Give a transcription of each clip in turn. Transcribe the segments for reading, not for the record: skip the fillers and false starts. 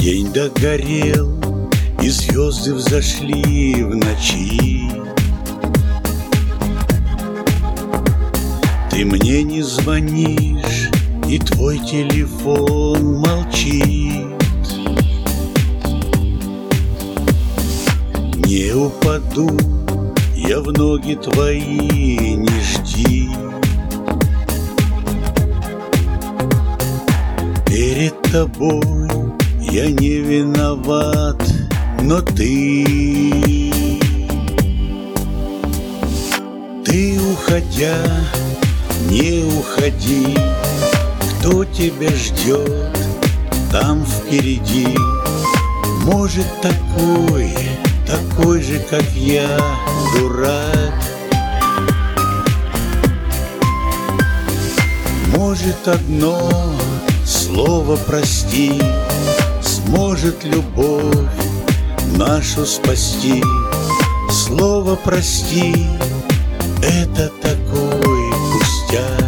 День догорел, и звезды взошли в ночи. Ты мне не звонишь, и твой телефон молчит. Не упаду я в ноги твои, не жди. Перед тобой я не виноват, но ты, уходя, не уходи. Кто тебя ждет там впереди? Может, такой же, как я, дурак. Может, одно слово прости сможет любовь нашу спасти. Слово прости — это такой пустяк.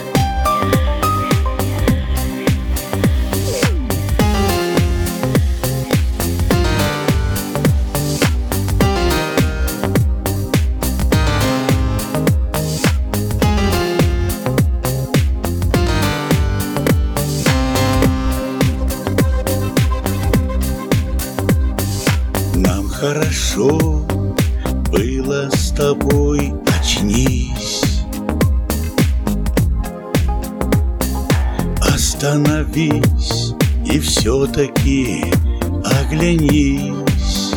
Нам хорошо было с тобой, очнись. Остановись и все-таки оглянись.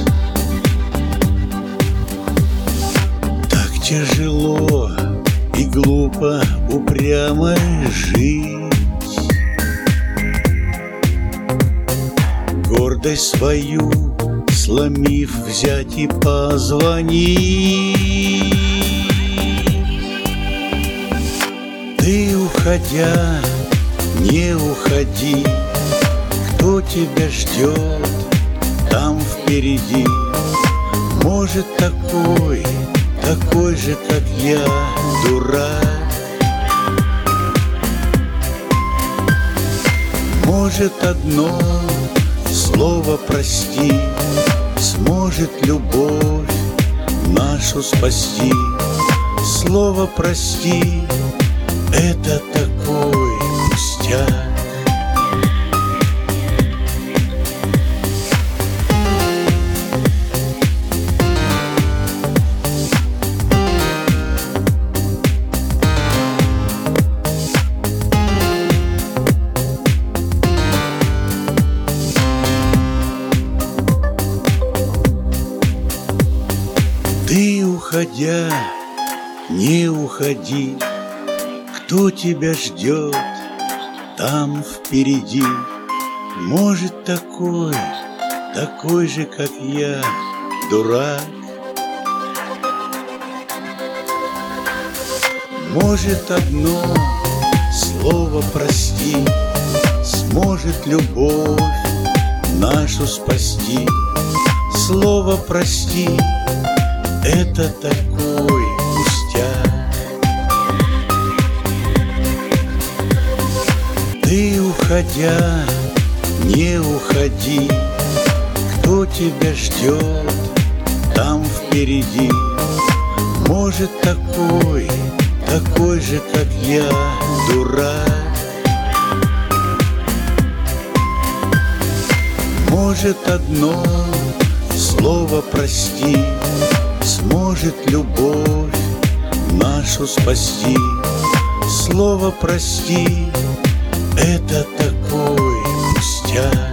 Так тяжело и глупо упрямо жить. Гордость свою сломив, взять и позвонить. Ты, уходя, не уходи. Кто тебя ждет там впереди? Может, такой же, как я, дурак. Может, одно слово прости сможет любовь нашу спасти. Слово прости — это такой пустяк. Ты, уходя, не уходи. Кто тебя ждет там впереди? Может, такой же, как я, дурак. Может, одно слово прости сможет любовь нашу спасти. Слово прости — это такой пустяк. Ты, уходя, не уходи. Кто тебя ждет там впереди? Может, такой же, как я, дурак. Может, одно слово прости сможет любовь нашу спасти. Слово прости — это такой пустяк.